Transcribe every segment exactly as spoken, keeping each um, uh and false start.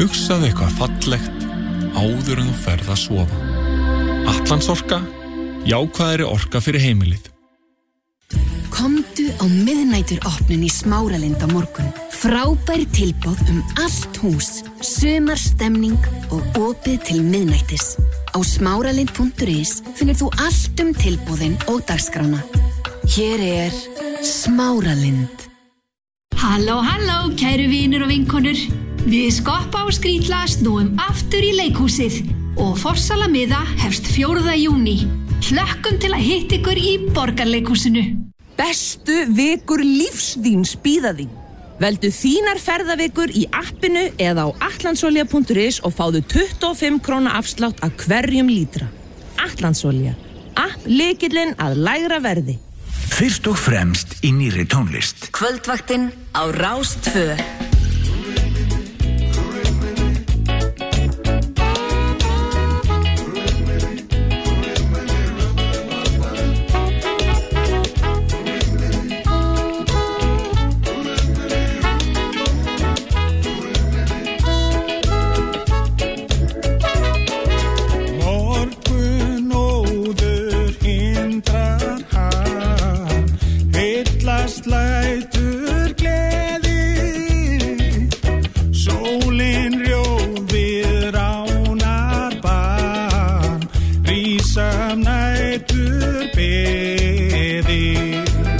Hugsaðu eitthvað fallegt áður en þú ferð að sofa. Atlandsorka, jákvæðari orka fyrir heimilið. Komdu á miðnæturopnun í Smáralind á morgun. Frábær tilboð um allt hús, sumarstemning og opið til miðnættis. Á smáralind punktur is finnir þú allt um tilboðin og dagskrána. Hér er Smáralind. Halló, halló, kæru vinir og vinkonur. Við Skoppa og Skrýtla snúum aftur í leikhúsið og forsalamiða hefst fjórða júní. Hlökkum til að hitta ykkur í Borgarleikhúsinu. Bestu vikur lífs þíns bíða þín. Veldu þínar ferðavikur í appinu eða á atlandsolja punktur is og fáðu tuttugu og fimm króna afslátt af hverjum lítra. Atlandsolja. App lykillinn að lægra verði. Fyrst og fremst í nýrri tónlist. Kvöldvaktin á Rás tvö. Lætur gleði, sólin rjóðir ánar barn, rísam nætur beði.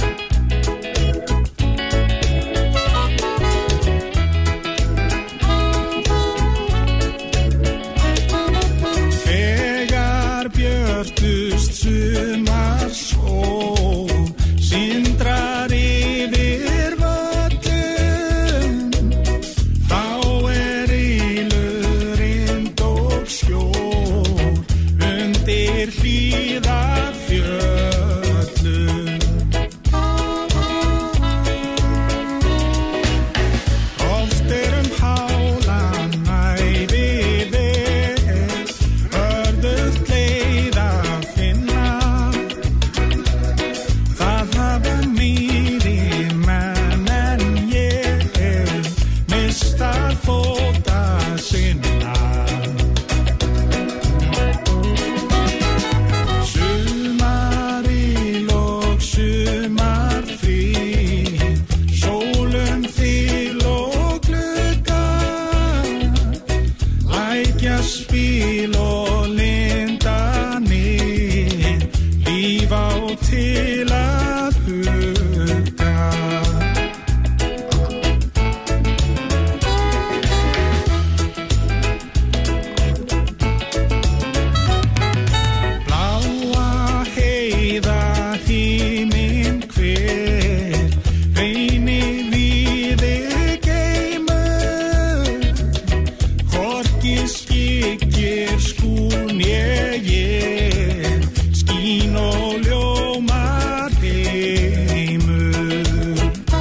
Þegar björtust sumar sól, sindrar yfir völlum, þá er ylurinn og skjól undir hlíðar fjöllum. Oft er um hálan ævi vel, örðugt leið að finna. Það hafa meiri menn en ég mistar fóta sinna. Sumaril og sumarfrí, sólum þil og glugga, lækjaspil og lindanir, líf á til að hugga. Bláa heiða himinn hver, reyni víði geymur, hvorki skyggir skún ég ég, skín og ljómar heimur.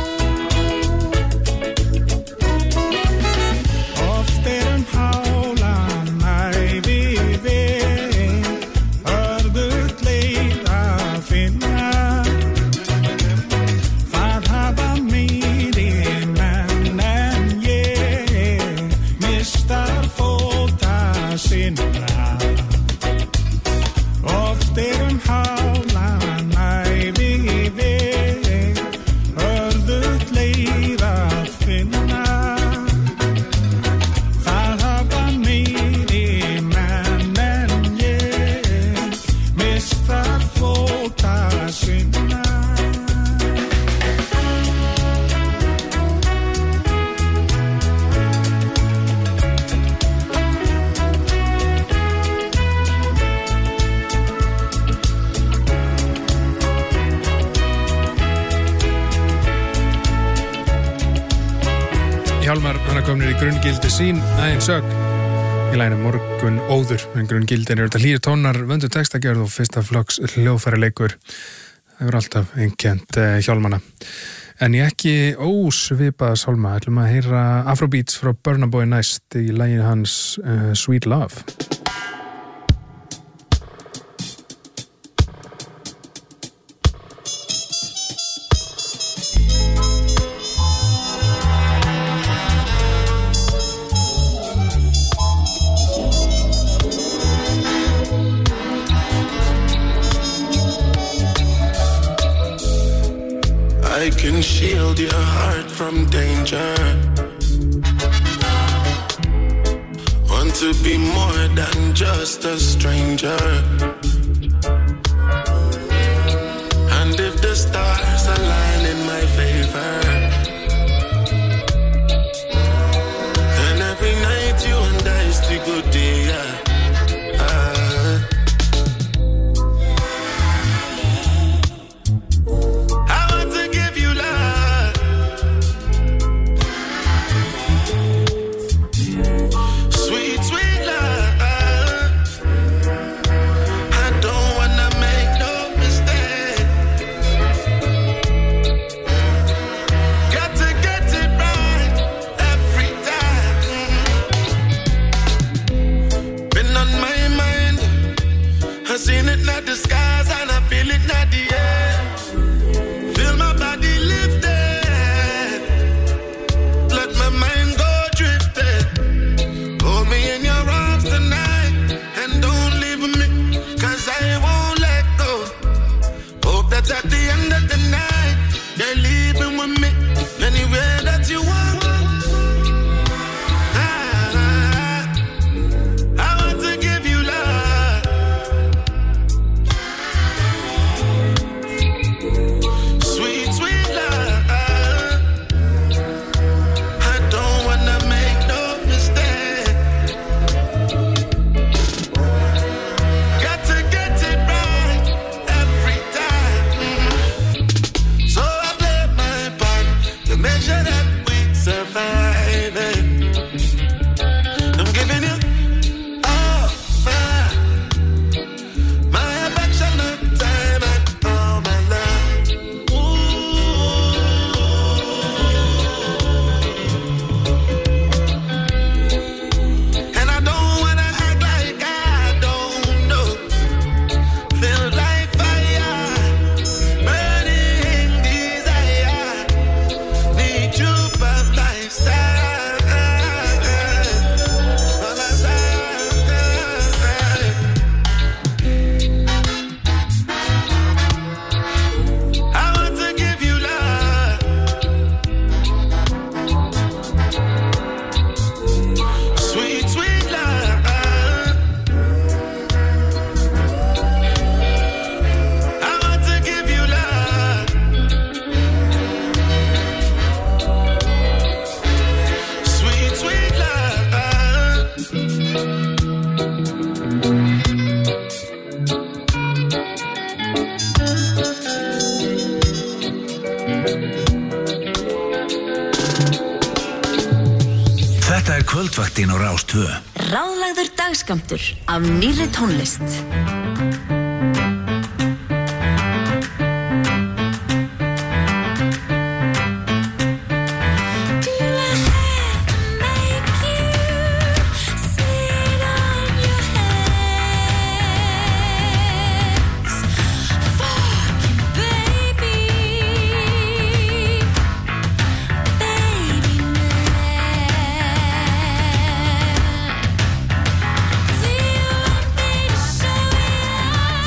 Oft er um hálan ævi vel, örðugt leið að finna. Það hafa meiri menn en ég mistar fóta sinna. Oft er um hálan ævi vel, örðugt leið að finna. Það hafa meiri menn en ég mistar fóta sinna. Hjálmar, hann er komnir í grunngildi sín aðeins sög í laginu Morgun óður, en grunngildin eru þetta hlýr tónar, vöndu textagerð og fyrsta flokks hljóðfæri leikur. Það er alltaf einkennt eh, Hjálmana. En ég ekki ósvipaða sálma, ætlum að heyra Afrobeats frá Burna Boy næst í laginu hans uh, Sweet Love. I can shield your heart from danger. Want to be more than just a stranger. And if the stars align in my favor, then every night you and I still good day, yeah. Uh, I want to give you love, sweet, sweet love. I don't wanna make no mistake. Got to get it right every time. Been on my mind. I seen it not the skies and I feel it not the air. Feel my body lifted. Let my mind go drifting. Hold me in your arms tonight and don't leave me, 'cause I won't let go. Hope that at the end of the night you're leaving with me anywhere that you want. Ah, I want to give you love, sweet, sweet love. I don't wanna make no mistake. Got to get it right every time. So I play my part to make sure that we survive it. I'm giving you all my, my affection and time and all my love. Ooh. And I don't wanna act like I don't know. Feel like fire, burning desire. Need you by my side, by my side. I want to give you love, sweet, sweet love. I want to give you love, sweet, sweet love. Þetta er kvöldvaktin á Rás tvö. Ráðlagður dagskammtur af nýrri tónlist. Do you want me to show you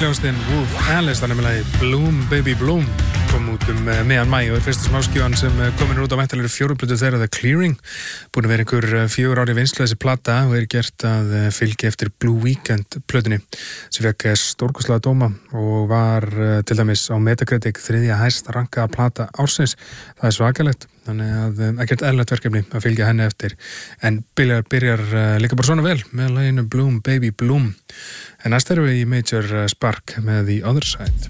hljómsveitin Wolf Alice, þannig með lagi Bloom Baby Bloom, kom út um uh, meðan mæ og er fyrsta smáskífan sem uh, komin út á væntanlegri fjóruplötu þeirra The Clearing, búin að vera einhver uh, fjögur ári vinslu þessi plata og er gert að uh, fylgja eftir Blue Weekend plötunni sem fekk uh, stórkostlega dóma og var uh, til dæmis á Metacritic þriðja hæst rankaða plata ársins. Það er svakalegt, þannig að uh, ekkert eðlilegt verkefni að fylgja henni eftir, en byrjar, byrjar uh, líka bara svona vel með laginu Bloom Baby Bloom. En næst erum við í Major Spark með The Other Side.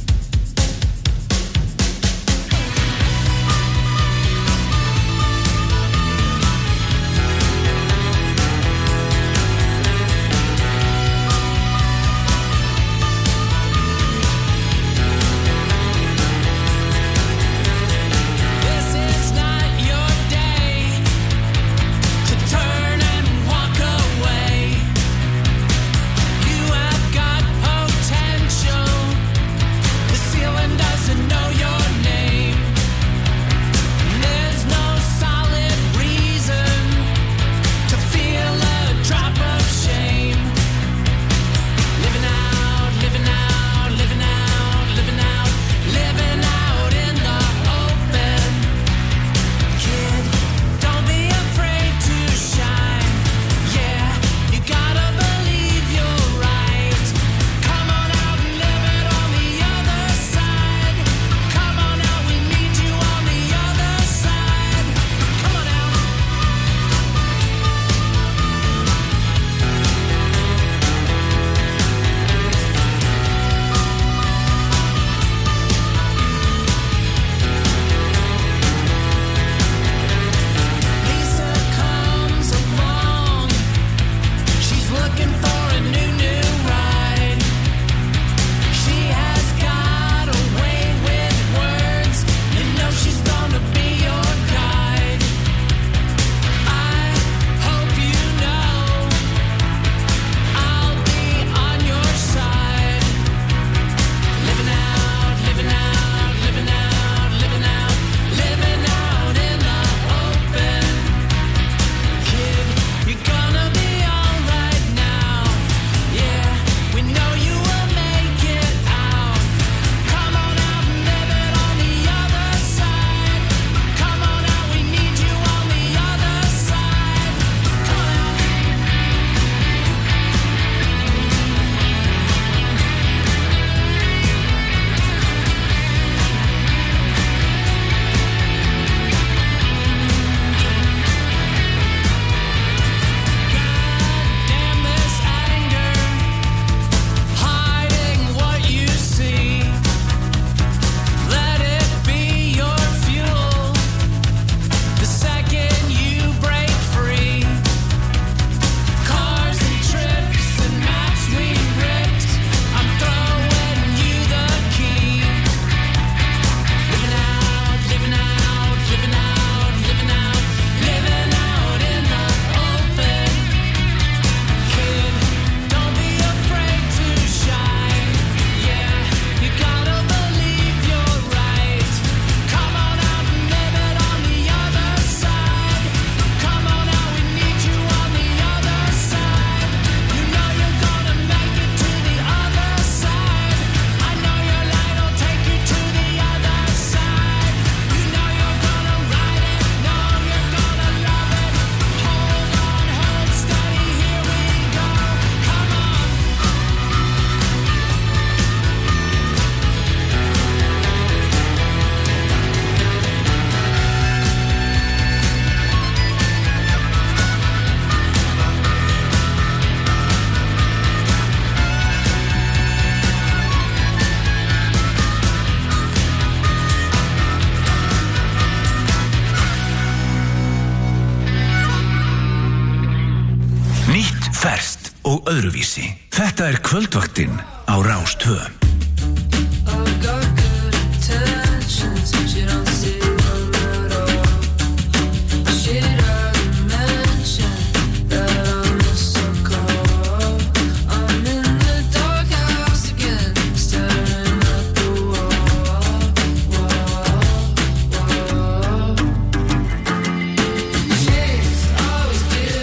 og öðruvísi. Þetta er kvöldvaktin á Rás tvö.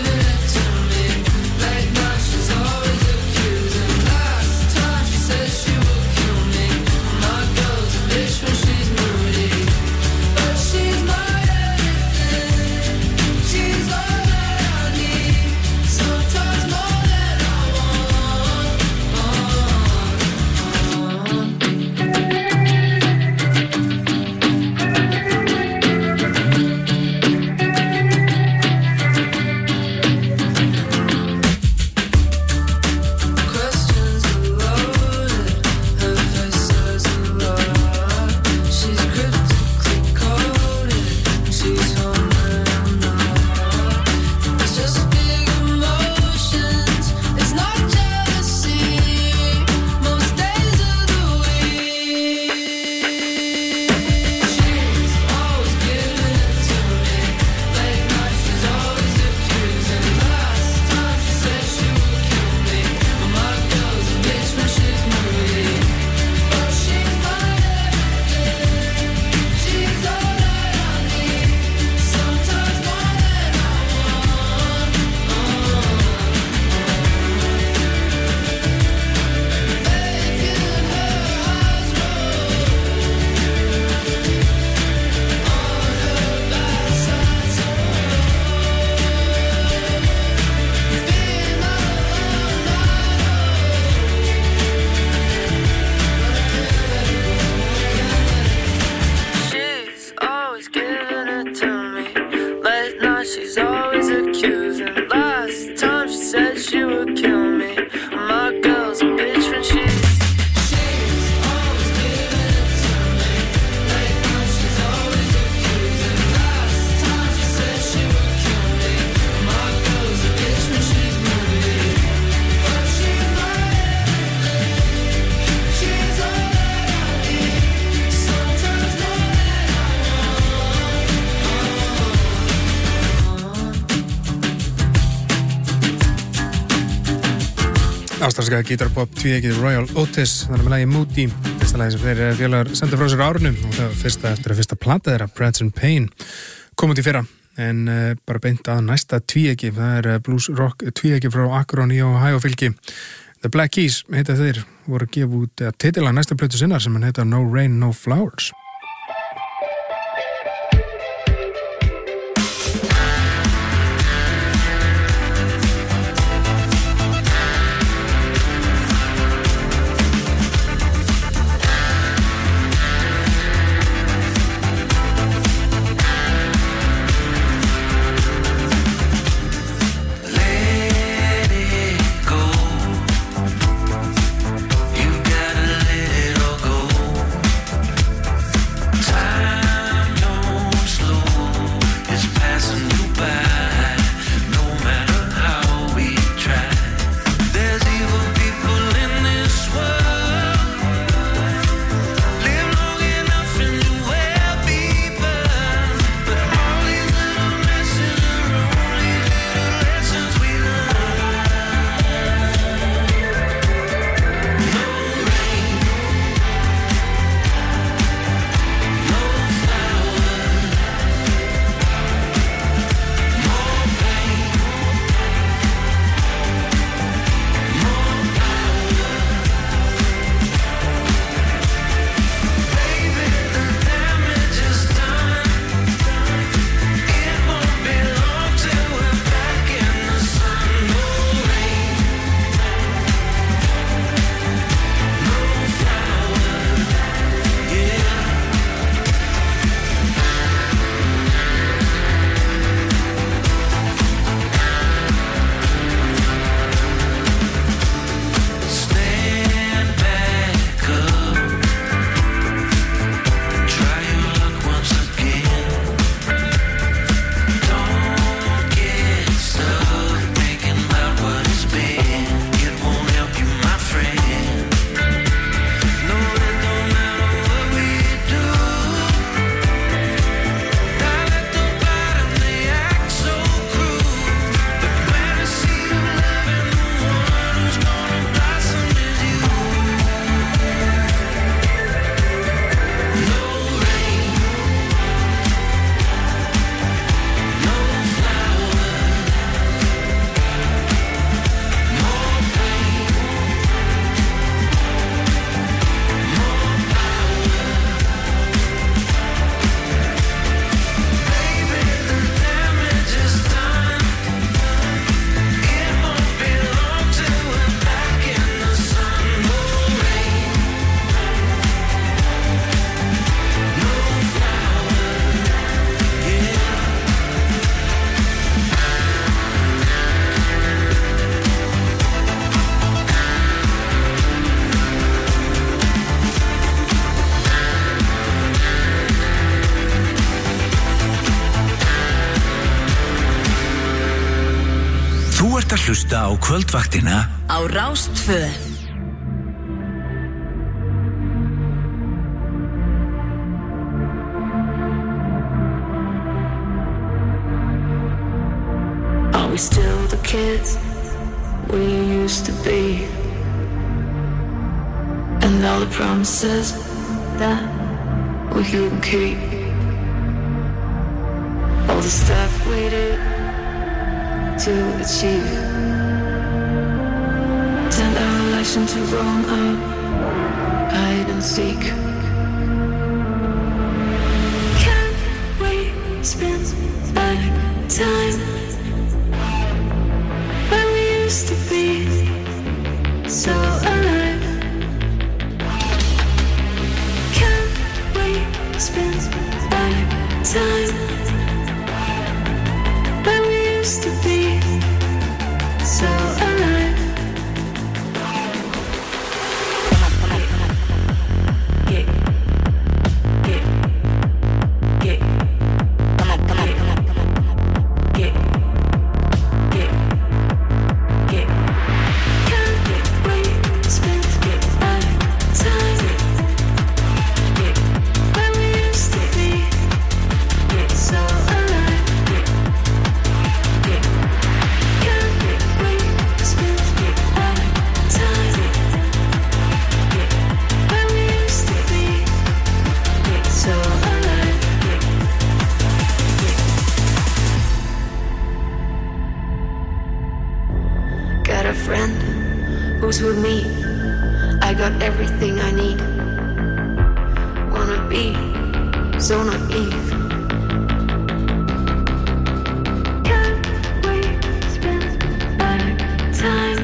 Says she Ástralska gítarpop tvíeykið Royal Otis, þannig með lagi Moody, fyrsta lagi sem þeir félagar senda frá sér á árinu og það var fyrsta eftir að fyrsta plata þeirra, Breads and Pain, kom út í fyrra en uh, bara beint að næsta tvíeyki, það er uh, blues rock tvíeyki frá Akron í Ohio fylki. The Black Keys heita þeir, voru að gefa út uh, titilega næsta plötu sinnar sem hann heita No Rain, No Flowers. ert að hlusta á kvöldvaktina á Rás tvö. Are we still the kids we used to be? And all the promises that we couldn't keep, all the stuff we did to achieve, turned our lives into grown up hide and seek. Can we spend back time when we used to be so alive? Can we spend back time when we used to be so alive? Get, get, get, come on, come on, get, get, get. Can we spend back time when we used to be so is with me. I got everything I need. Wanna be so naive. Can't we spend our time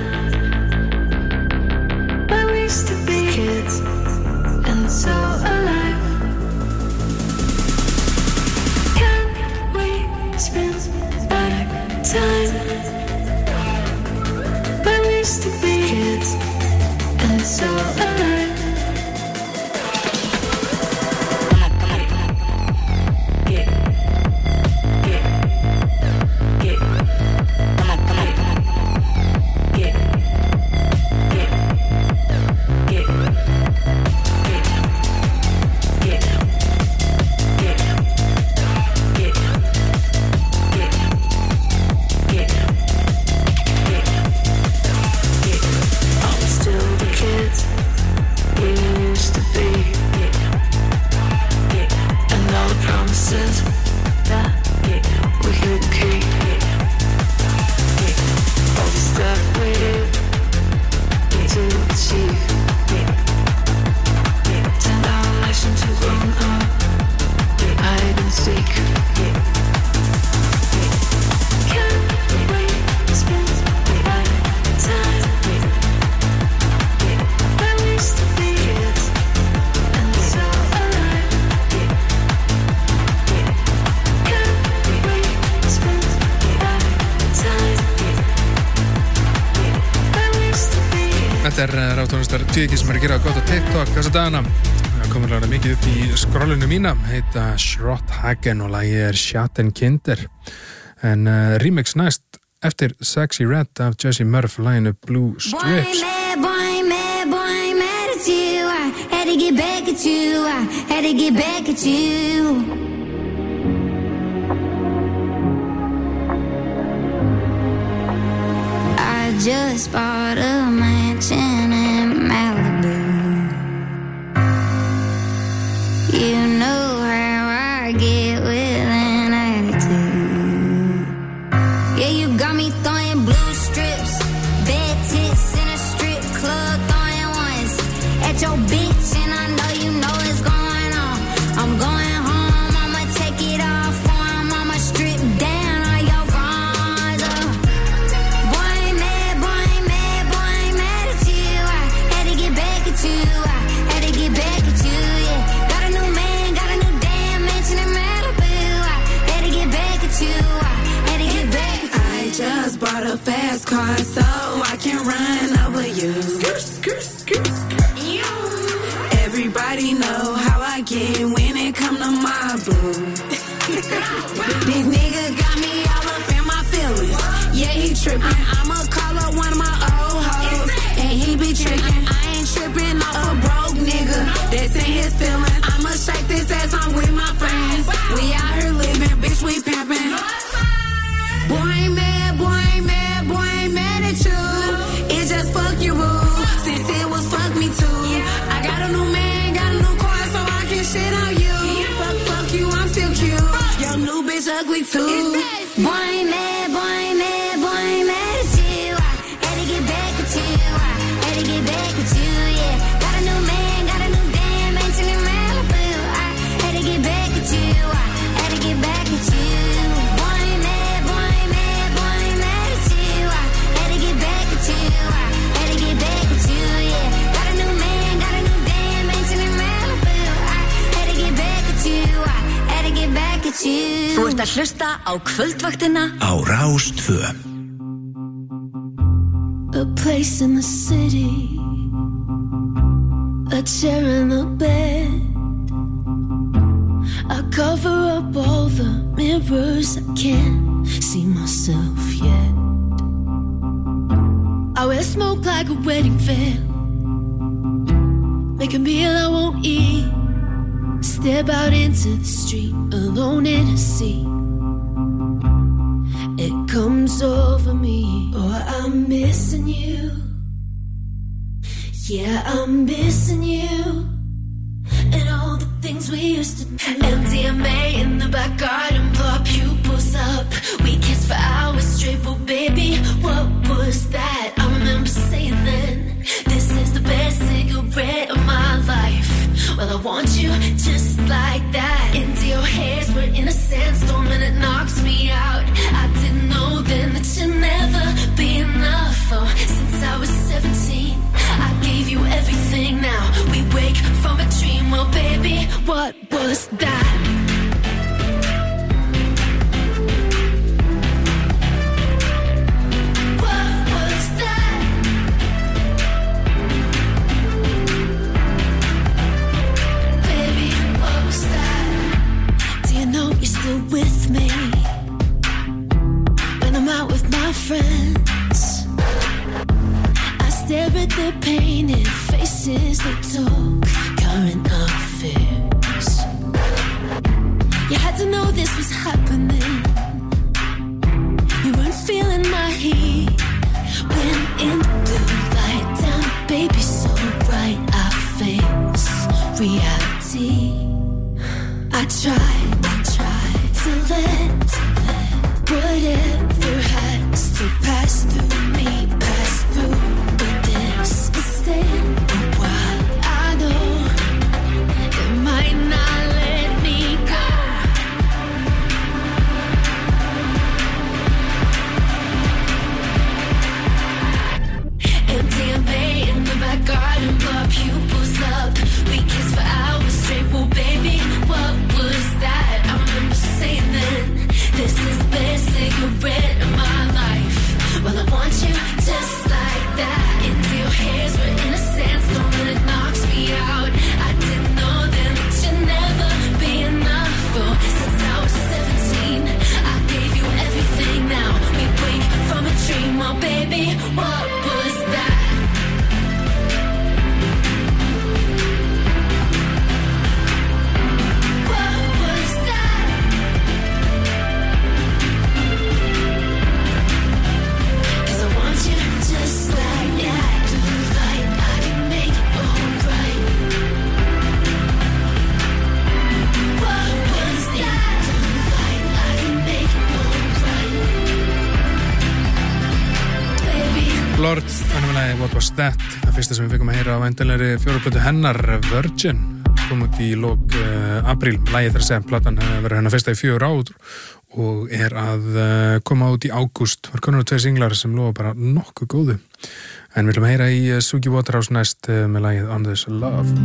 where we used to be kids and so alive? Can't we spend our time where we used to be kids and so alive? Tvíkið sem er að gera gott á TikTok þessa dagana. Það komur alveg mikið upp í skrollinu mína, heita Schrotthagen og lagið er Schattenkinder. En uh, remix næst eftir Sexy Red af Jessie Murph, laginu Blue Strips. Boy, mad, boy, mad, boy, mad at you. I had to get back at you. I had to get back at you. I just bought a mansion in Malibu. You know how I get with an attitude. Yeah, you got me throwing blue strips, bad tits in a strip club, throwing ones at your bitch, and I know you know what's going on. I'm going home, I'ma take it off for him, I'ma strip down all your bronze. uh. Boy, mad, boy, mad, boy, mad at you. I had to get back at you. I had to get back at you, yeah. Got a new man, got a new damn mansion in Malibu. I had to get back at you. I had to get back at you. I just bought a fast car so I can run over you. Skirt, skirt, skirt, skirt. Everybody know how I get when it come to my boo. This nigga got me all up in my feelings. Yeah, he trippin'. I'ma call up one of my old hoes, and he be trickin'. I ain't trippin' off a broke nigga that's in his feelings. I'ma shake this ass on with my friends. We out here living, bitch, we pimpin'. Boy, mad, boy, mad, boy, mad at you. It's just fuck you, boo. Since it was fuck me too. I got a new man, got a new car, so I can shit on you. Fuck, fuck you, I'm still cute. Your new bitch ugly too. Boy, mad, boy, mad, boy, mad at you. I had to get back at you. I had to get back at you, yeah. Got a new man, got a new damn mansion in Malibu. I had to get back at you. I had to get back at you. Boy, mad, boy, mad, boy, mad at you. I had to get back at you. I had to get back at you, yeah. Got a new man, got a new damn mansion in Malibu. I had to get back at you. I had to get back at you. Þú ert að hlusta á Kvöldvaktina á Rás tvö. A place in the city, a chair in the bed. I cover up all the mirrors, I can't see myself yet. I wear smoke like a wedding veil, make a meal I won't eat, step out into the street alone in a sea. It comes over me, oh, I'm missing you. Yeah, I'm missing you. And all the things we used to do. M D M A in the back garden, blow our pupils up. We kissed for hours straight, but baby, what was that? I remember saying then, want you just like that. Into your hairs, we're in a sandstorm and it knocks me out. I didn't know then that you'd never be enough. Oh, since I was seventeen, I gave you everything. Now we wake from a dream. Well, baby, what was that? With me when I'm out with my friends, I stare at their painted faces. They talk current affairs. You had to know this was happening. You weren't feeling my heat when in the light down, baby, so bright I face reality. I tried, I tried to let, whatever has to pass through me, pass through. But this is staying a while. I know it might not let me go. M D M A in the back garden, blow pupils up. We kiss for hours straight. Well, baby, what was that? I remember saying then, this is the best cigarette of my life. Well, I want you just like that. Into your hairs, we're in a sandstorm and it knocks me out. I didn't know then that you'd never be enough. Oh, since I was seventeen, I gave you everything. Now we wake from a dream. Oh, baby, what was that? Lord, ennumlega What Was That, það fyrsta sem við fengum að heyra á endanlegri fjóruplötu hennar, Virgin, kom út í lok uh, apríl. Lagið þar að segja, platan verður hennar fyrsta í fjögur ár og er að uh, koma út í ágúst. Það er konur og tveir singlar sem lofa bara nokkuð góðu. En við viljum heyra í uh, Suki Waterhouse næst uh, með lagið On This Love.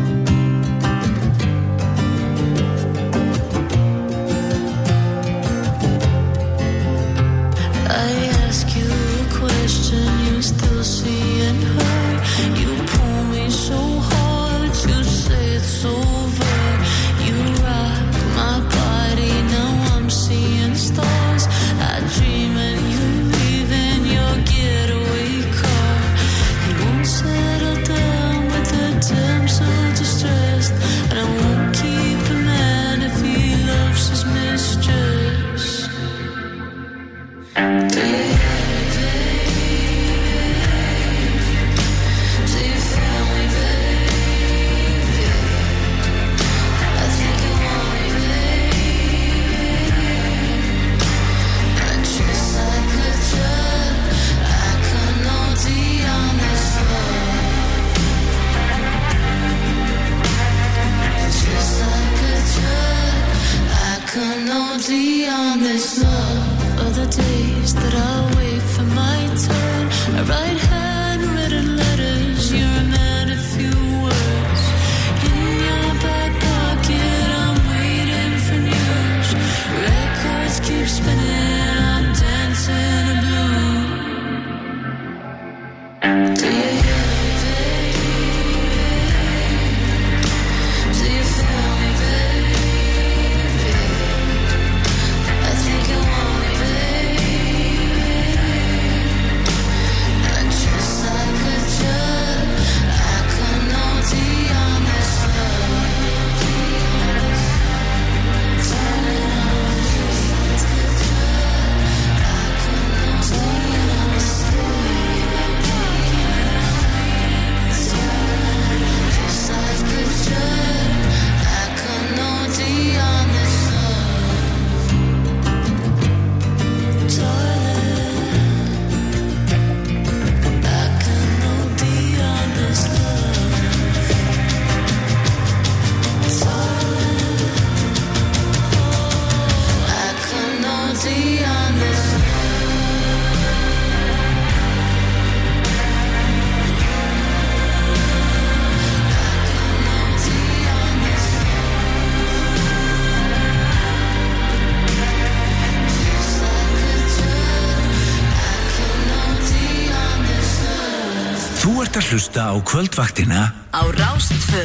Still seeing her. You pull me so hard. You say it's over. You rock my body. Now I'm seeing stars. I dream and you leave in your getaway car. You won't settle down with the damsel to ert að hlusta á kvöldvaktina á Rás tvö.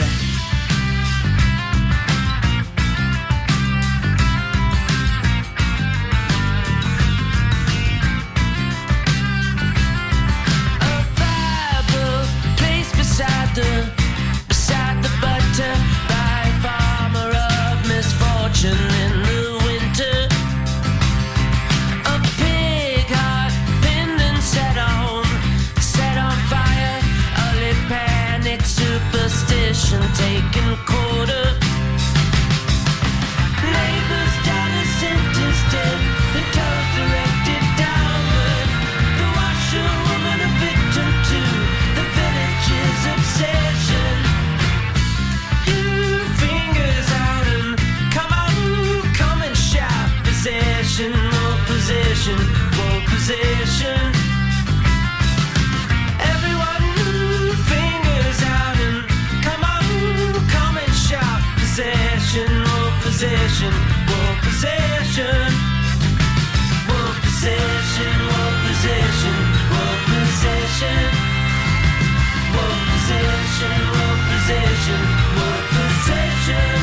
The, beside the butter by a farmer of misfortune in the winter. A pig heart pinned and set on, set on fire. Early panic, superstition taken quarter. Neighbors died, a sentence dead, the toes directed downward. The washerwoman a victim to the village's obsession. You fingers out and come on, come and shout. Possession, more possession, more possession. Everyone fingers out and come on, come and shout. Possession, more possession, more possession. More possession, more possession, more possession. More possession, more possession, more possession.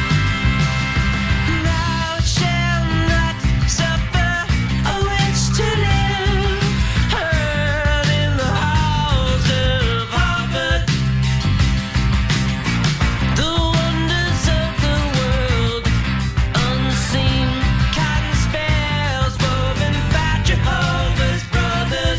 Thou shalt not suffer a witch to live, heard in the halls of Harvard. The wonders of the world unseen, cotton spells woven by Jehovah's brothers.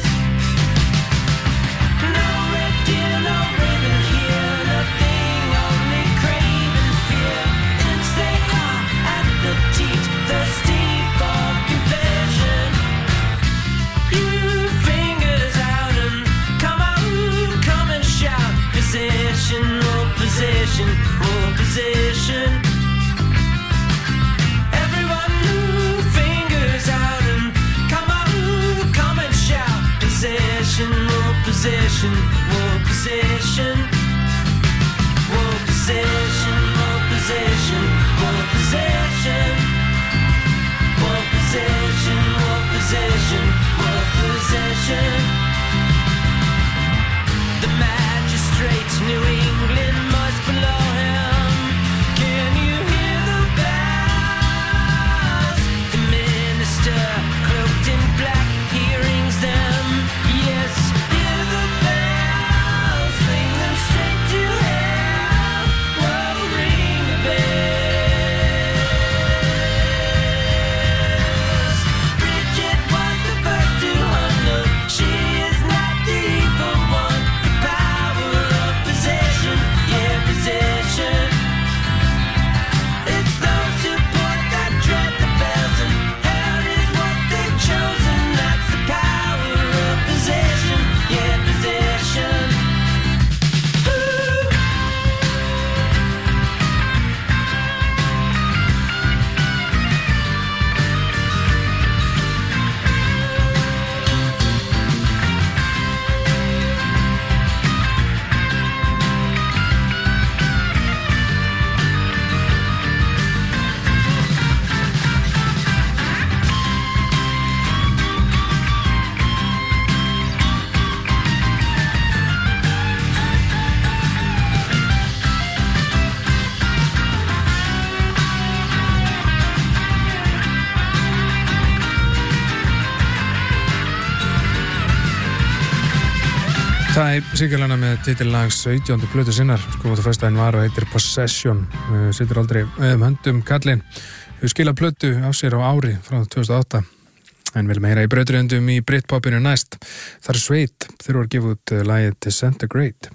No red deer, no raven here, nothing, only craven fear. Hence they are at the teat, thirsty for confession. You fingers out and come on, come and shout. Possession, more possession, more possession. Everyone fingers out and come on, come and shout. Possession, more possession, more possession. More possession, more possession, more possession. More possession, more possession, more possession. The magistrates, New England must below him. Can you hear the bells? The minister, cloaked in black, he rings them. Yes, hear the bells, ring them straight to hell. Whoa, ring the bells. Bridget was the first to hunt. She is not the evil one. The power of possession, yeah, possession. It's those who point that dread the bells, and hell is what they've chosen. That's the power of possession, yeah, possession. Ooh. Type Sigurlana með titillag sautjándu plötu sinnar, sko út á föstudaginn var og heitir Possession. Uh, Situr aldrei um höndum kallinn. Hefur skilað plötu á sér á ári frá tvö þúsund og átta. En viljum heyra í brautriðundum í Britpopinu næst. Það er Sveit, þeir voru að gefa út uh, lagið Disintegrate.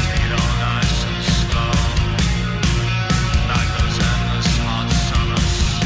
Like those endless hot summers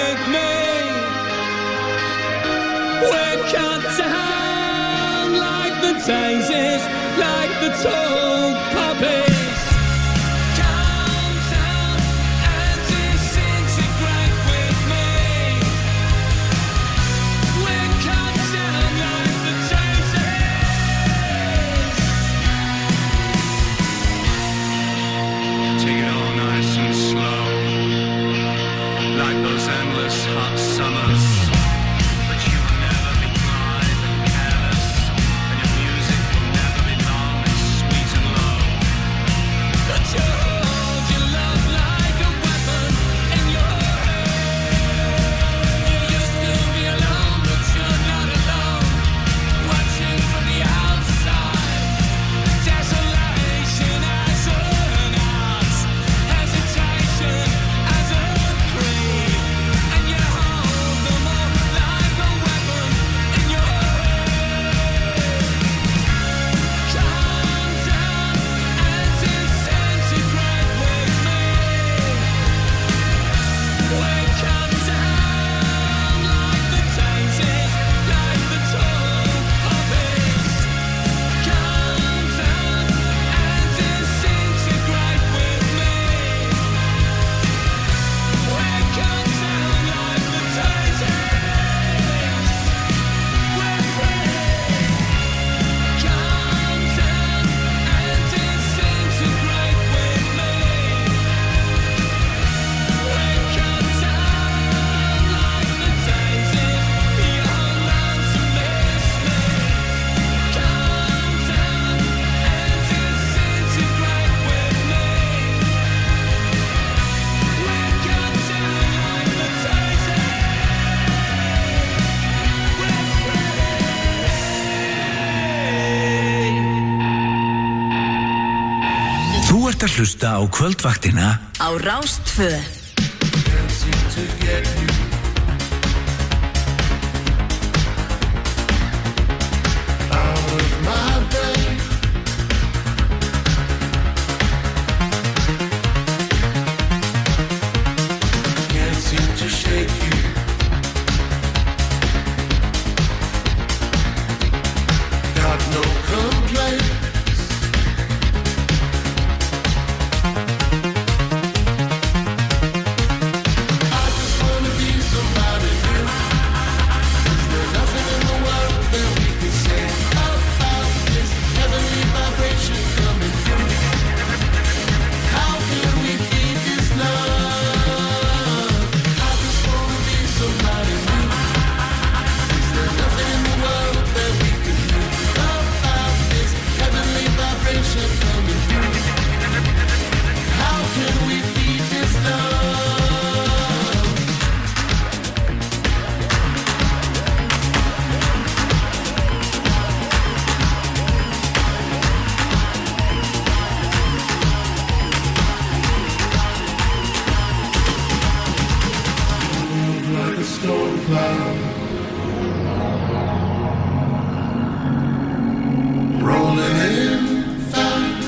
with me. We're cut down like the daisies, like the tall poppies. Come down and disintegrate with me. We're cut down like the daisies. Take it all nice and slow, like those endless hot summers. But you will never be blind and careless, and your music will never be long and sweet and low. But you hold your love like a weapon in your hand. You used to be alone, but you're not alone. Watching from the outside, desolation as an art, hesitation as a creed, and you hold them all like a weapon in your hand. Come down and disintegrate with me. We're cut down like the daisies, like the tall poppies. Come down and disintegrate with me. We're cut down like the daisies. We're free. Come down and disintegrate with me. We're cut down like the daisies. Young man to miss me. Come down and disintegrate with me. We're cut down like the daisies. We're free. Þú ert að hlusta á kvöldvaktina Á Rástvö. Can't seem to shake you. Got no complaints. I just wanna be somebody new. Is there nothing in the world that we can say about this heavenly vibration coming through? How can we feed this love? I just wanna be somebody new. Is there nothing in the world that we can do about this heavenly vibration coming through? How can we feed this love? Move like a storm cloud, rolling in fast.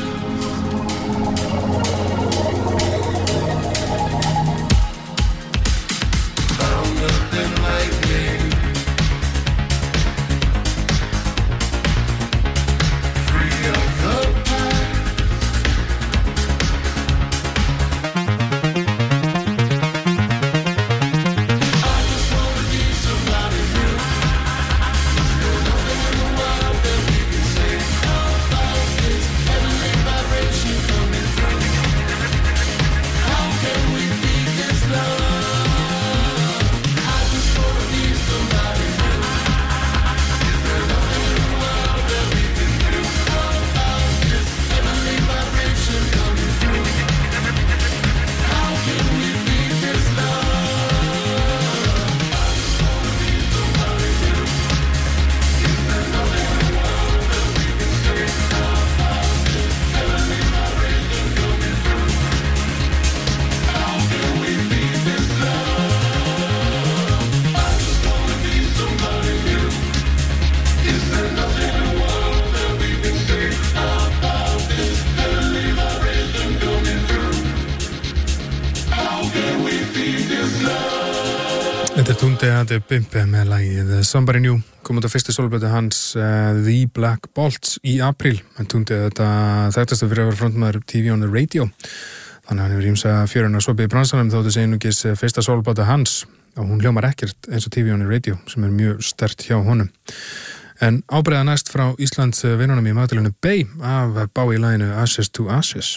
Bound up in lightning, free of the past. I just wanna be somebody new. Is there nothing in the world that we can say about this heavenly vibration coming through? How can we feed this love? I just wanna be Þetta er Tunde Ade Bimpe með lagið Somebody New, kom út á fyrstu sólplötu hans uh, The Black Bolts í apríl, en Tunde þetta þekktast fyrir að vera frontmaður T V on the Radio, þannig að hann hefur ímsa fjöruna svopið í bransanum þóttu einungis fyrsta sólplötu hans og hún hljómar ekkert eins og T V on the Radio sem er mjög sterkt hjá honum. En ábreiða næst frá Íslands vinunum í Magdalenu Bay af Bái í laginu Ashes to Ashes.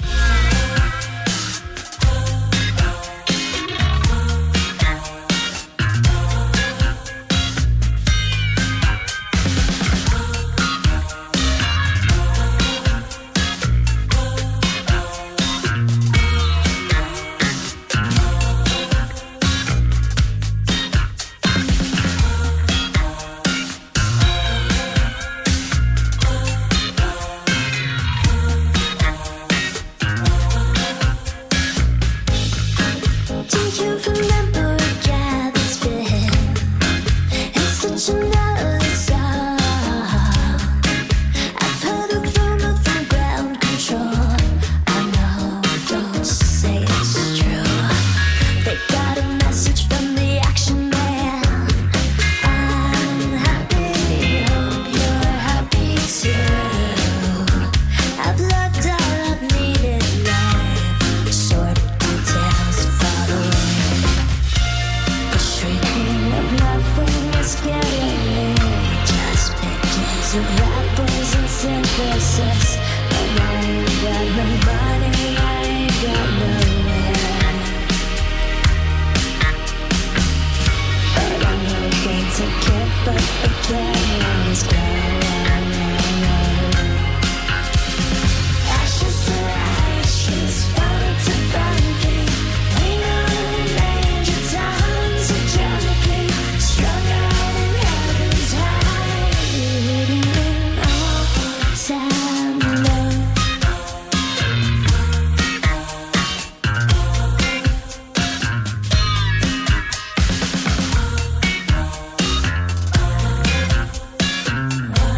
Oh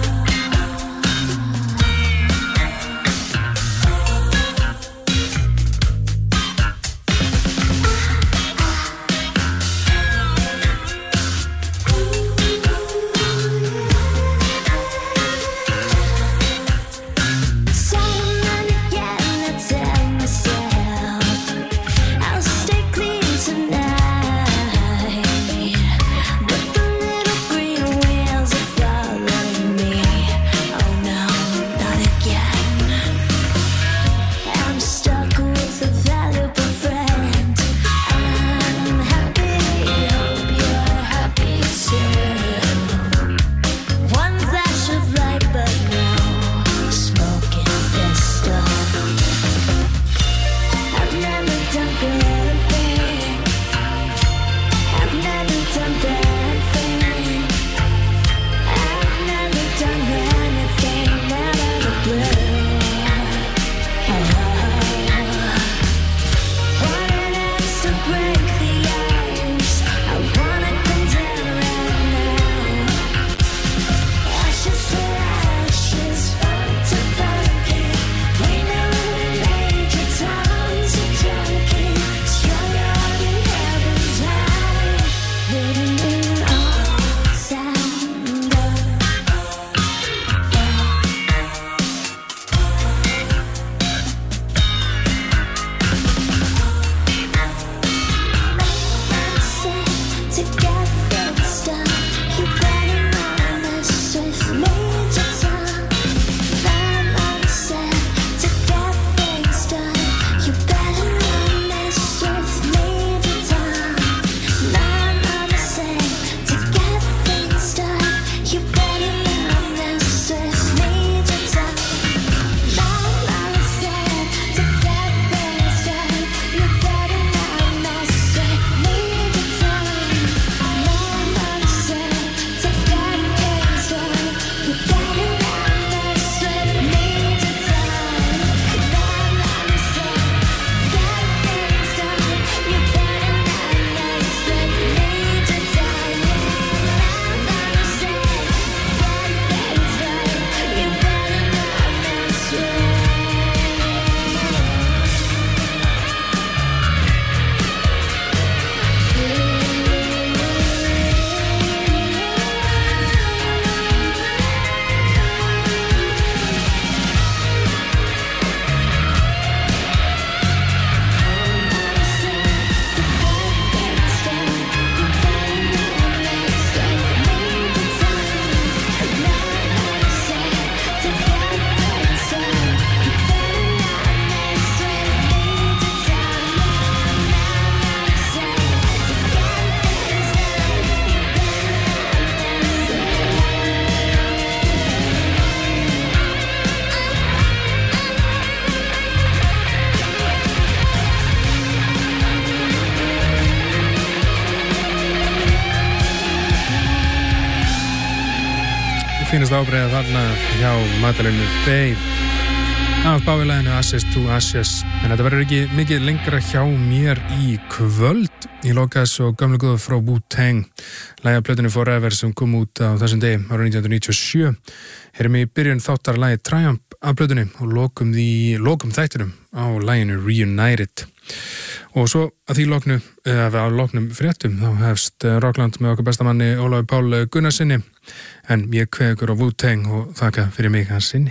fínast ábreiða þarna hjá Madalenu Bay af báilæðinu Ashes to Ashes. En þetta verður ekki mikið lengra hjá mér í kvöld. Ég lokaði svo gamla góða frá Wu-Tang, lagið af plötunni Forever sem kom út á þessum degi árið nítján hundruð níutíu og sjö. Heyrum í byrjun þáttar lagið Triumph af plötunni og lokum, því, lokum þættinum á laginu Reunited. Og svo að því loknu, eða á loknum fréttum, þá hefst Rockland með okkur bestamanni Ólafi Pál Gunnarsinni. En ég kveð ykkur á Wu-Tang og þakka fyrir mig hans sinni.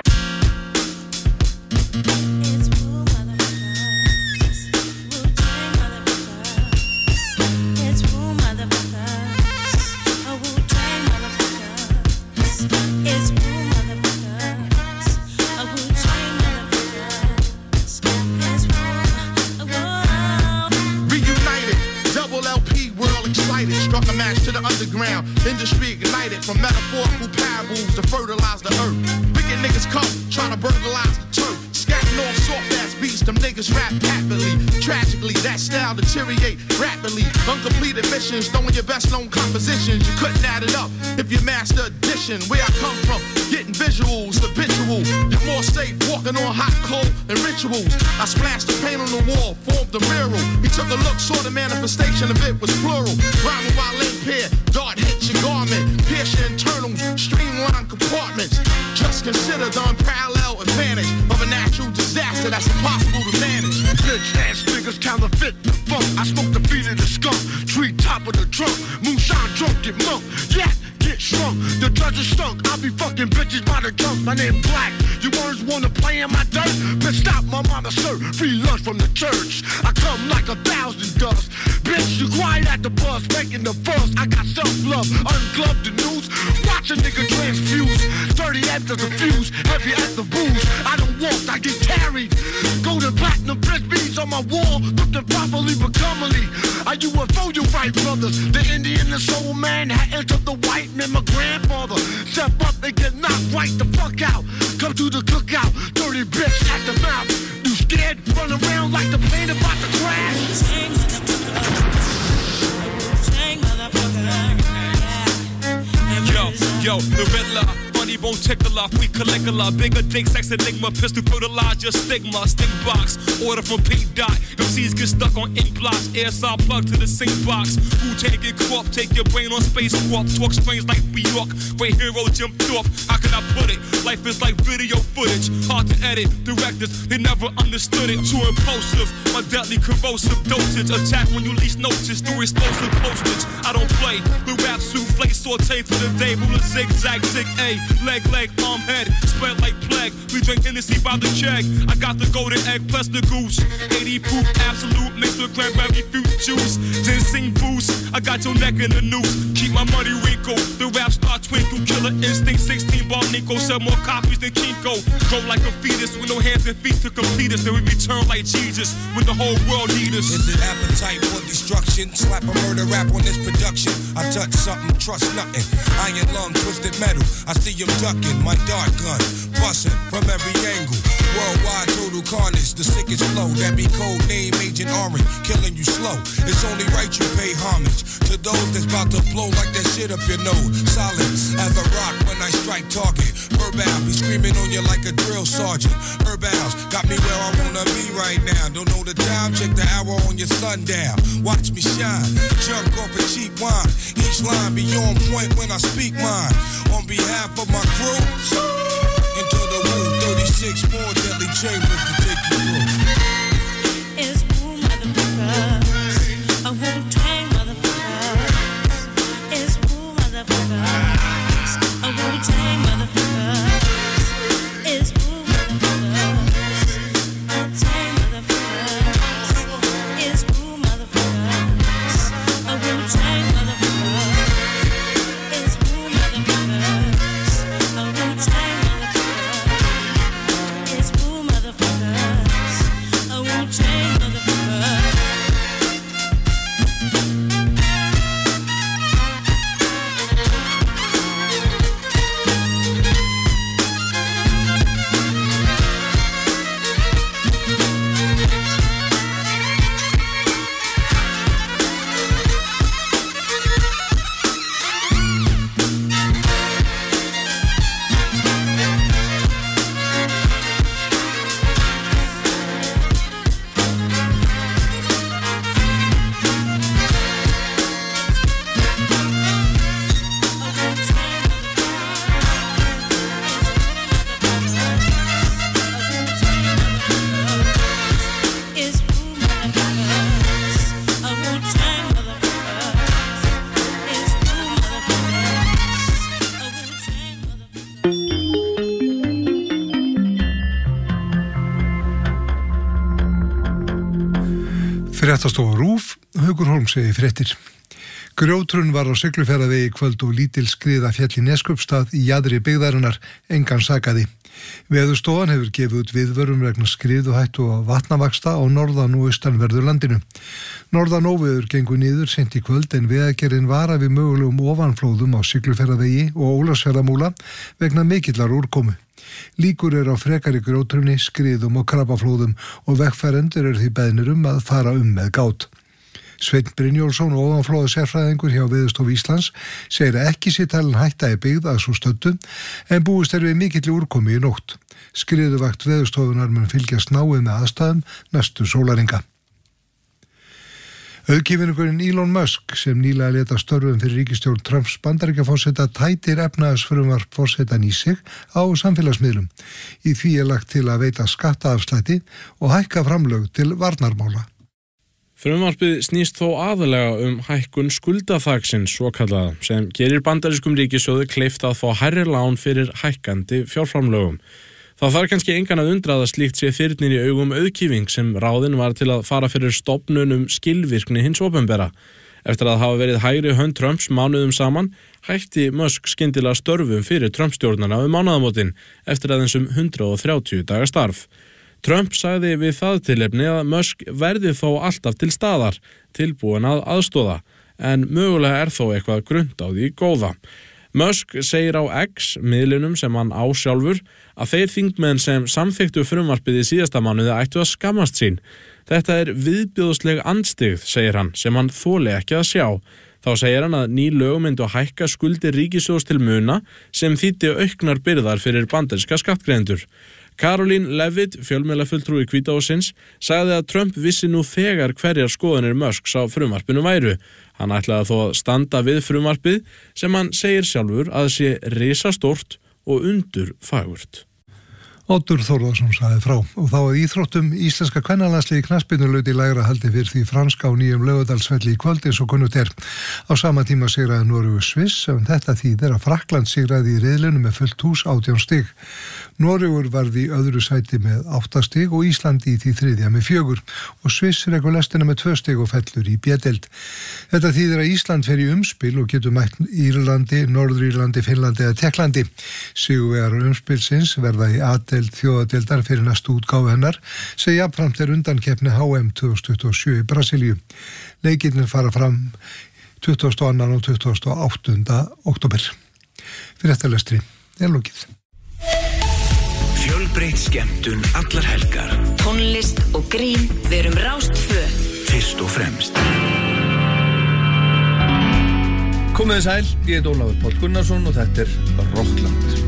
Industry ignited from metaphorical parables to fertilize the earth. Wicked niggas come trying to burglarize the turf. Scatting off soft ass beats, them niggas rap happily. Tragically, that style deteriorate rapidly. Uncompleted missions, throwing your best known compositions. You couldn't add it up if you master addition. Where I come from, getting visuals, habitual. You're more safe walking on hot coal and rituals. I splashed the paint on the wall, formed a mural. He took a look, saw the manifestation of it was plural. Rhyming while in pair, dart hits your garment, pierce your internals, streamline compartments. Just consider the unparalleled advantage of a natural disaster that's impossible to manage. Bitch ass niggas counterfeit the funk. I smoke the feet of the skunk, tree top of the trunk. Moonshine drunk, get monk, yeah, get shrunk. The judge is stunk, I be fucking bitches by the junk. My name Black, you words wanna play in my dirt? Bitch stop, my mama serve free lunch from the church. I come like a thousand dust. Bitch, you quiet at the bus, making the fuss. I got self-love, ungloved the news. Watch a nigga transfuse. Dirty after the fuse, heavy at the booze. I don't walk, I get carried. Golden platinum Prince beads on my wall, looking properly but comely. Are you a foe, you right brothers? The Indian and soul man had entered the white man, my grandfather. Step up and get knocked right the fuck out. Come to the cookout, dirty bitch at the mouth. You scared, run around like the plane about to crash. Yo, yo, the Riddler, funny bone tickler, we Caligula, bigger dick, sex enigma, pistol fertilize your stigma, sting box, order from P. Dot, M Cs get stuck on ink blocks, air saw plug to the sink box, who take it crop, take your brain on space warp, talk strange like New York, where hero Jim Thorpe, how can I put it, life is like video footage, hard to edit, directors, they never understood it, too impulsive, my deadly corrosive dosage, attack when you least notice, through explosive postage, I don't play, the rap souffle, saute for the day, ruler zigzag, zig A, leg, leg, arm, head, spread like plague, we drink Hennessy by the check, I got the golden egg plus the goose, eighty proof, absolute, mix with cranberry fruit juice, ginseng boost, I got your neck in the noose, keep my money wrinkled, the rap star twinkle, killer instinct, sixteen bar Nico, sell more copies than Kinko, grow like a fetus, with no hands and feet to complete us, then we return like Jesus, when the whole world need us. Is it appetite for destruction? Slap a murder rap on this production, I touch something, trust nothing, iron lung, twisted metal, I see him ducking, my dart gun, busting from every angle, worldwide total carnage, the sickest flow, that be code name Agent Orange, killing you slow, it's only right you pay homage, to those that's about to blow like that shit up your nose, solid as a rock when I strike target, verbal, be screaming on you like a drill sergeant, herbals, got me where I wanna be right now, don't know the time, check the hour on your sundial, watch me shine, jump off a cheap wine, each line be on point when I speak mine, on behalf of my crew, into the room, thirty-six more deadly chambers to take you through. It's Wu motherfuckers, a Wu-Tang motherfuckers. It's Wu motherfuckers, a Wu-Tang motherfuckers. It's Wu motherfuckers, a Tang motherfuckers. It's Wu motherfuckers, a Wu-Tang motherfuckers. It's Wu motherfuckers, a Wu-Tang motherfuckers. It's Wu motherfuckers, a Fréttastofa RÚV, Haukur Hólm segir fréttir. Grjótrun var á Siglufjarðarvegi í kvöld og lítil skriða féll í Neskupstað í jaðri byggðarinnar, engan sakaði. Veðurstofan hefur gefið út viðvörun vegna skriðuhættu og vatnavaksta á norðan og austanverðu landinu. Norðan óveður gengur niður seint í kvöld en vegagerðin vara við mögulegum ofanflóðum á Siglufjarðarvegi og Ólafsfjarðarmúla vegna mikillar úrkomu. Líkur er á frekari grjótrunni, skriðum og krabbaflóðum og vegfarendur eru því beðnir um að fara um með gát. Sveinn Brynjólfsson, ofanflóða sérfræðingur hjá Veðurstofu Íslands, segir að ekki sé talin hætta í byggð að svo stöddu en búist er við mikilli úrkomu í nótt. Skriðuvakt Veðurstofunar mun fylgjast náið með aðstæðum næstu sólarhinga. Auðkífiningurinn Elon Musk sem nýlega lét af störfum fyrir ríkisstjórn Trumps Bandaríkjaforseta tætir efnahagsfrumvarp forsetan í sig á samfélagsmiðlum. Í því er lagt til að veita skattaafslætti og hækka framlög til varnarmála. Frumvarpið snýst þó aðalega um hækkun skuldaþaksins svokallaða sem gerir bandarískum ríkissjóði kleift að fá hærri lán fyrir hækkandi fjárframlögum. Það þarf kannski engan að undra að slíkt sé þyrnir í augum auðkífing sem ráðin var til að fara fyrir stofnun um skilvirkni hins opinbera. Eftir að hafa verið hægri hönd Trumps mánuðum saman, hætti Musk skyndilega störfum fyrir Trump-stjórnana um mánaðamótin eftir aðeins um hundrað og þrjátíu daga starf. Trump sagði við það tilefni að Musk verði þó alltaf til staðar, tilbúin að aðstoða, en mögulega er þó eitthvað grunnt á því góða. Musk segir á X, miðlunum sem hann á sjálfur, að þeir þingmenn sem samþykktu frumvarpið í síðasta mánuði ættu að skammast sín. Þetta er viðbjóðsleg andstyggð, segir hann, sem hann þoli ekki að sjá. Þá segir hann að ný lög myndu að hækka skuldir ríkissjóðs til muna sem þýddi auknar byrðar fyrir bandaríska skattgreiðendur. Caroline Levitt, fjölmiðlafulltrúi Hvíta hússins, sagði að Trump vissi nú þegar hverjar skoðanir Musks á frumvarpinu væru. Hann ætlaði þó að standa við frumvarpið sem hann segir sjálfur að sé risastórt og undur fagurt. Oddur Þórðarsson sagði frá og þá að íþróttum íslenska kvennalandsliði knattspyrnulaut í lægra haldi fyrir því franska á nýjum Laugardalsvelli í kvöld eins og kunnugt er. Á sama tíma sigraði Noregur Sviss en þetta þýðir að Frakkland sigraði í riðlinu með fullt hús átján stig. Noregur varði í öðru sæti með átta stig og Íslandi í því þriðja með fjögur og Sviss rekur lestina með tvö stig og fellur í B-deild. Þetta þýðir að Ísland fer í umspil og getur mætt Írlandi, Norður-Írlandi, Finnlandi eða Tékklandi. Sigurvegarar umspilsins verða í A-deild þjóðadeildar fyrir næstu útgáfu hennar sem jafnframt er undankeppni H M tvö þúsund tuttugu og sjö í Brasilíu. Leikirnir fara fram tuttugasta og annan og tuttugasta og áttunda október. Fyrir þetta lestri er lokið. Fjölbreytt skemmtun allar helgar. Tónlist og grín, verum Rás tvö. Fyrst og fremst. Komiði sæl, ég heit Ólafur Páll Gunnarsson og þetta er Rockland.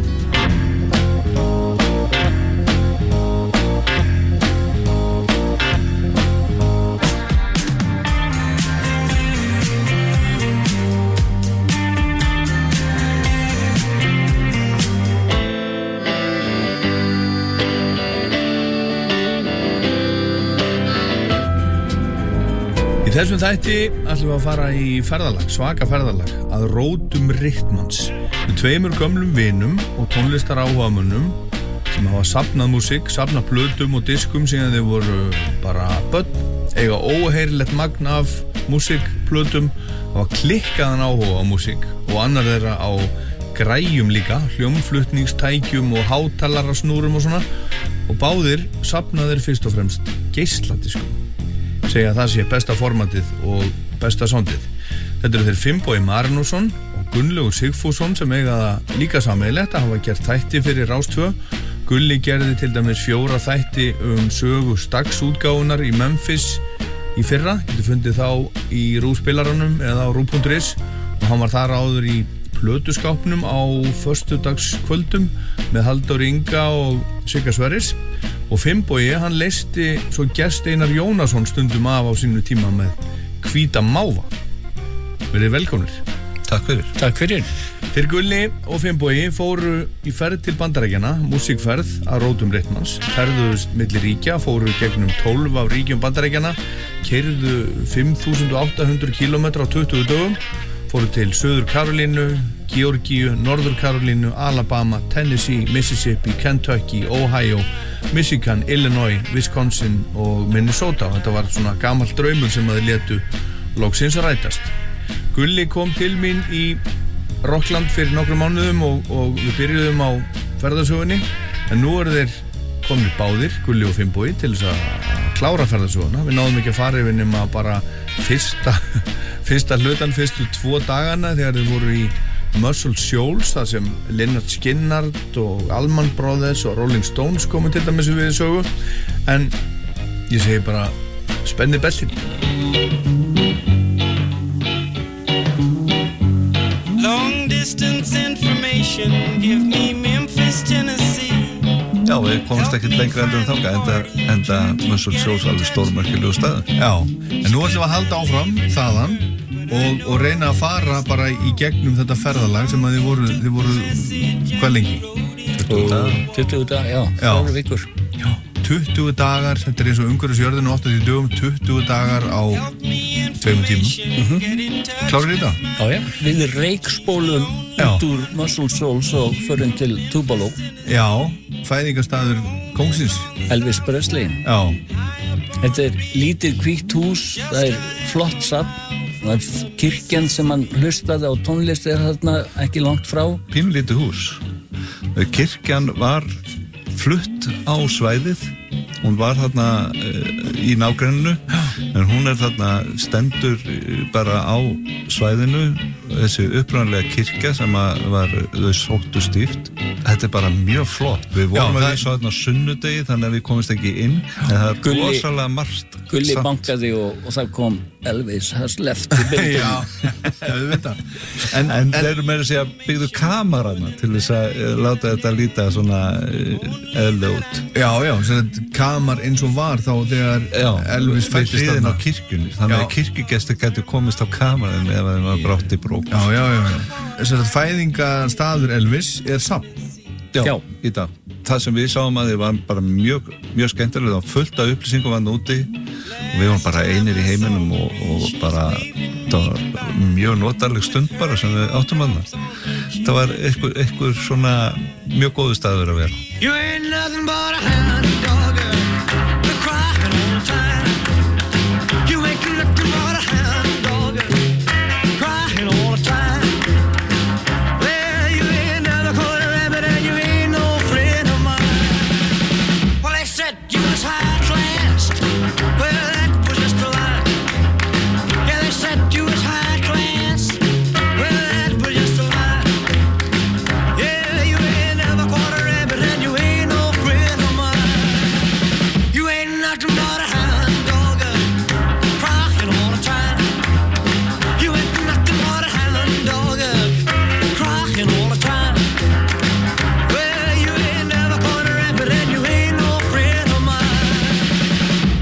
Í þessum þætti ætlum við að fara í ferðalag, svaka ferðalag, að rótum Rittmanns með tveimur gömlum vinum og tónlistaráhugamönnum sem hafa safnað músík, safnað plötum og diskum síðan þeir voru bara börn, eiga óheyrilegt magn af músík, plötum, hafa klikkaðan áhuga á músík og annar þeirra á græjum líka, hljómflutningstækjum og hátalarasnúrum og svona og báðir safnaðir fyrst og fremst geisladiskum. Segja að það sé besta formatið og besta sondið. Þetta eru þeir Finnbogi Marinósson og Gunnlaugur Sigfússon sem eiga það líka sameiginlegt að hafa gert þætti fyrir Rás tvö. Gulli gerði til dæmis fjóra þætti um sögu Stags-útgáfunar í Memphis í fyrra. Getur fundið þá í rúspilaranum eða á rú punktur is og hann var þar áður í plötuskápnum á föstudagskvöldum með Halldóri Inga og Sigga Sverris. Og Finnbogi, hann leysti svo Gest Einar Jónasson stundum af á sínu tíma með Hvíta máva. Verið velkomnir. Takk fyrir. Takk fyrir. Þeir Gulli og Finnbogi fóru í ferð til Bandaríkjanna, músíkferð að rótum Rittmanns, ferðuðust milli ríkja, fóru gegnum tólf af ríkjum Bandaríkjanna, keyrðu fimm þúsund átta hundruð kílómetra á tuttugu dögum, fóru til Suður Karolínu, Georgíu, Norður Karolínu, Alabama, Tennessee, Mississippi, Kentucky, Ohio, Michigan, Illinois, Wisconsin og Minnesota. Þetta var svona gamall draumur sem að þið létu loksins rætast. Gulli kom til mín í Rockland fyrir nokkrum mánuðum og, og við byrjuðum á ferðasögunni, en nú eru þeir komnir báðir, Gulli og Finnbogi, til þess að klára ferðasöguna. Við náðum ekki að fara yfir nema bara fyrsta, fyrsta hlutan, fyrstu tvo dagana þegar þeir voru í Muscle Shoals, það sem Lynyrd Skynyrd og Allman Brothers og Rolling Stones komu til dæmis við sögu, en ég segi bara spenni beltin. Long distance information, give me Memphis, Tennessee. Já, við komumst ekkert lengra endur en þanga, enda, enda Muscle Shoals alveg stórmerkilegu staður. Já, en nú ætlum við að halda áfram þaðan og, og reyna að fara bara í gegnum þetta ferðalag sem að þið voru, þið voru hvað lengi? tuttugu dagar. tuttugu dagar, já, fjórar vikur. Já, tuttugu dagar, þetta er eins og umhverfisjörðinu áttatíu dögum, tuttugu dagar á tveimur tímum. Mm-hmm. Klárir þetta? Já, já, við reikspólum út úr Muscle Shoals og förum til Tupelo. Já, fæðingarstaður kóngsins. Elvis Presley. Já. Þetta er lítið hvítt hús, það er flott safn. Það er kirkjan sem hann hlustaði á tónlist er þarna ekki langt frá. Pínlítið hús. Kirkjan var flutt á svæðið. Hún var þarna uh, í nágrenninu, en hún er þarna stendur bara á svæðinu, þessi upprænlega kirkja sem að var þau sóttu stíft. Þetta er bara mjög flott. Við vorum að vísa þarna á sunnudegi, þannig að við komumst ekki inn, en það er Gulli, rosalega margt. Gulli bankaði og, og það kom Elvis has left í byrjun. Já, við veit það. En, en, en þeir eru meira að segja byggðu kamerana til þess að uh, láta þetta líta svona uh, eðlilega út. Já, já, sem kamar eins og var þá þegar já, Elvis fættist þarna á kirkjunni, þannig að kirkjugestur gætu komist á kameran ef það var brátt í brók. Já, já, já, já. Þess að fæðingarstaður Elvis er safn. Já, já, í dag. Það sem við sáum að þið var bara mjög, mjög skemmtilega, það var fullt af upplýsingum vann úti og við varum bara einir í heiminum og, og bara, það var mjög notarleg stund bara sem við áttum að það. Það var eitthvað, eitthvað svona mjög góðu staður að vera. You ain't nothing but a hound dog, you're crying all the time. You ain't nothing but a hound dog, crying all the time. Well, you ain't never caught a rabbit and you ain't no friend of mine. Well, they said you was high class. Well, that was just a lie. Yeah, they said you was high class. Well, that was just a lie. Yeah, you ain't never caught a rabbit and you ain't no friend of mine. You ain't nothing but a hound dog, crying all the time. You ain't nothing but a hound dog, crying all the time. Well, you ain't never caught a rabbit and you ain't no friend of mine.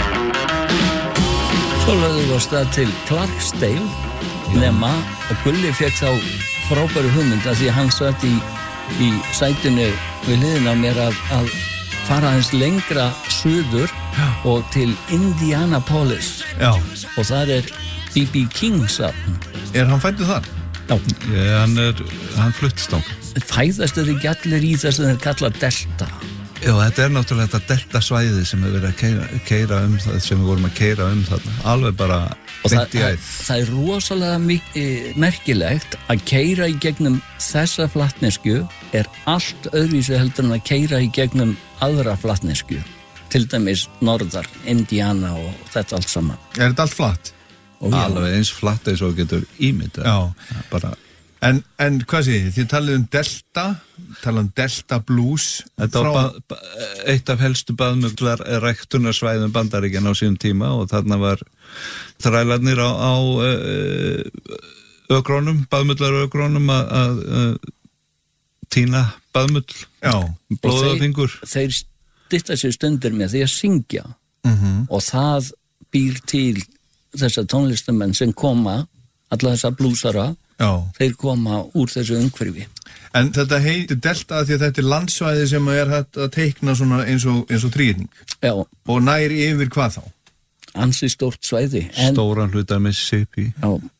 Svo lögðum við á stað til Clarksdale nema og Gulli fekk þá frábæru hugmynd að því að hann satt í, í sætinu við hliðina á mér að, að fara aðeins lengra suður og til Indianapolis. Já. Og þar er B B King safn. Er hann fæddur þar? Já. Já, hann er, hann fluttist á. Fæðast er ekki allir í þess að þeir kalla delta. Já, þetta er náttúrulega þetta delta svæði sem við verið að keira, keira um það, sem við vorum að keira um þarna. Alveg bara og það, beint í æð. það er rosalega mik- eh, merkilegt að keira í gegnum þessa flatnesku er allt öðruvísi heldur en að keira í gegnum aðra flatnesku, til dæmis norðar, Indiana og þetta allt saman. Er þetta allt flatt? Og já. Alveg eins flatt eins og getur ímyndað. Já. Bara En, en hvað sé þið? Þið talið um Delta, talið um Delta Blues. Þetta var ba- ba- eitt af helstu baðmuglar ræktunarsvæðum Bandaríkjanna á síðum tíma og þarna var þrælarnir á, á ögrónum, baðmullar ögrónum að, að, að tína baðmull. Já. Blóðafingur. Þeir, þeir stytta sér stundir með því að syngja Mhm. og það býr til þessar tónlistamenn sem koma, alla þessa blúsara. Já. Þeir koma úr þessu umhverfi. En þetta heitir Delta því að þetta er landsvæði sem er hægt að teikna svona eins og, eins og þríhyrning. Já. Og nær yfir hvað þá? Ansi stórt svæði. En, Stóran hluta Mississippi. Já,